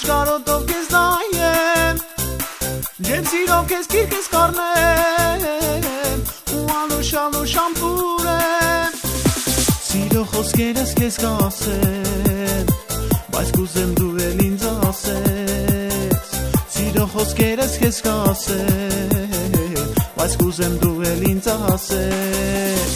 կարոտով կեզ նայեմ, ջեմ սիրով կեզ կիրկես կարնեմ, ու անուշ ամպուրեմ, սիրո խոսքերս կեզ կասեմ, բայց կուզեմ դու էլ ինձ ասես, սիրո խոսքերս կեզ կասեմ, բայց կուզեմ դու էլ ինձ ասես,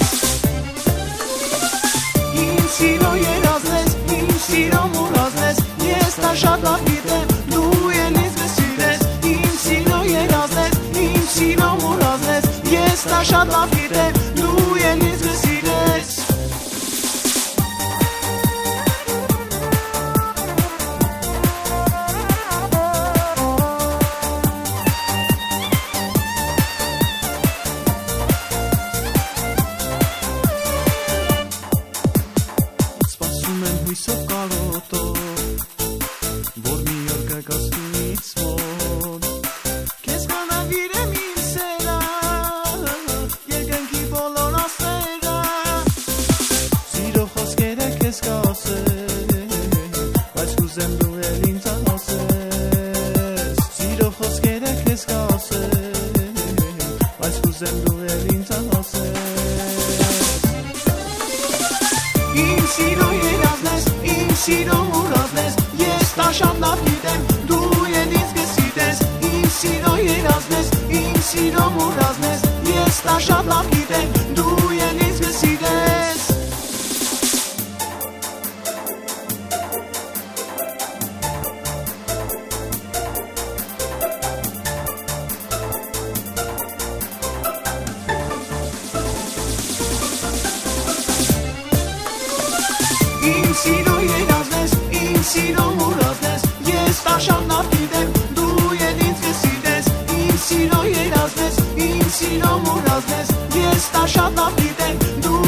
իմ սիրո երազն ես, իմ սիրո մուրազն ես, ես դա շատ լավ գիտեմ, դու էլ ինձ կսիրես, իմ սիրո երազն ես, իմ սիրո մուրազն ես, ես դա շատ լավ գիտեմ, դու էլ ինձ կսիրես, հույսով կարոտով, որ մի օր կգաս դու ինձ մոտ, քեզ կանագիրեմ իմ սերը, երկնքի բոլոր աստղերը, սիրո խոսքերը քեզ կասեմ, բայց կուզեմ դու էլ ինձ ասես, սիրո խոսքերը քեզ կասեմ, բայց կուզեմ դու էլ ինձ ասես, իմ սիրո սիրո մուրազն ես, ես դա շատ լավ գիտեմ, դու էլ ինձ կսիրես, իմ սիրո երազն ես, իմ սիրո մուրազն ես, ես դա շատ լավ գիտեմ, դու էլ ինձ կսիրես, իմ սիրո երազն ես, իմ սիրո մուրազն ես, ես դա շատ լավ գիտեմ, դու էլ ինձ կսիրես, իմ սիրո երազն ես, իմ սիրո մուրազն ես, ես դա շատ լավ գիտեմ, դու